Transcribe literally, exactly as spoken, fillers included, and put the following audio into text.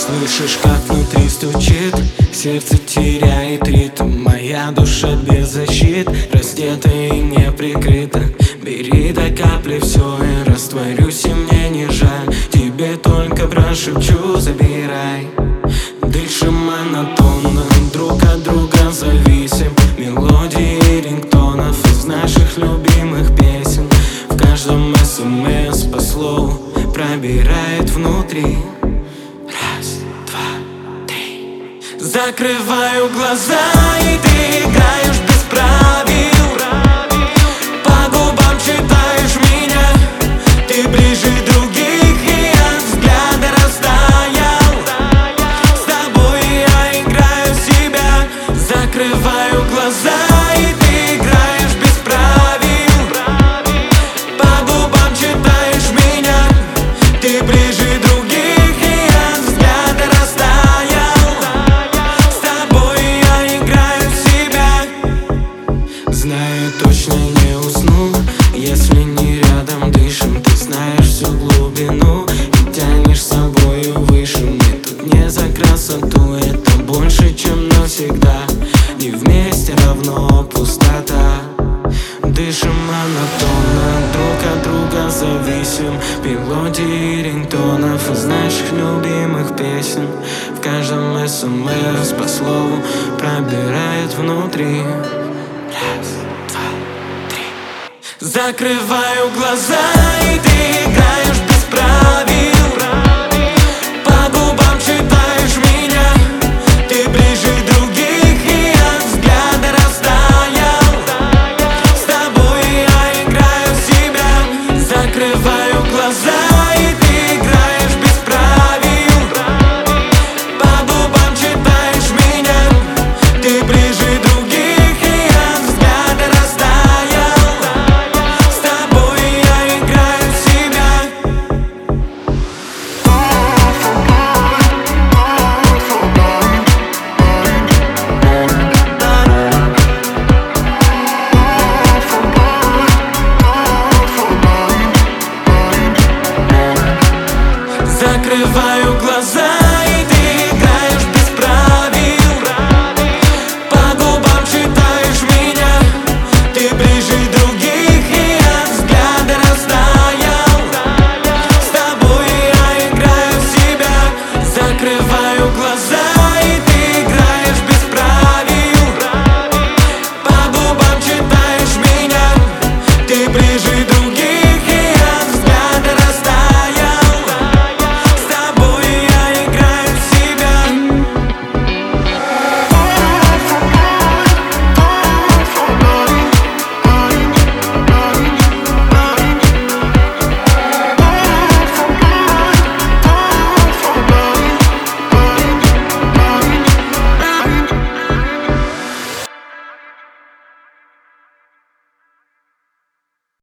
Слышишь, как внутри стучит, сердце теряет ритм. Моя душа без защит, раздета и не прикрыта. Бери до капли все и растворюсь, и мне не жаль. Тебе только прошепчу, забирай. Дышим монотонно, друг от друга зависим. Мелодии рингтонов из наших любимых песен. В каждом смс по слову пробирает внутри. Раз, два, три. Закрываю глаза, и ты играешь без правил. По губам читаешь меня, ты ближе других, и от взгляда растаял. С тобой я играю себя. Закрываю глаза, и ты играешь без правил. По губам читаешь меня, ты ближе других, и от взгляда растаял. С тобой я играю себя. Знаю, точно не усну, если не рядом дышим. Ты знаешь всю глубину и тянешь с собою выше. Мы тут не за красоту, это больше, чем навсегда. Не вместе равно пустота. Дышим монотонно, друг от друга зависим. Мелодии рингтонов из наших любимых песен. В каждом смс по слову пробирает внутри. Раз, два, три. Закрываю глаза, и ты играешь без правил.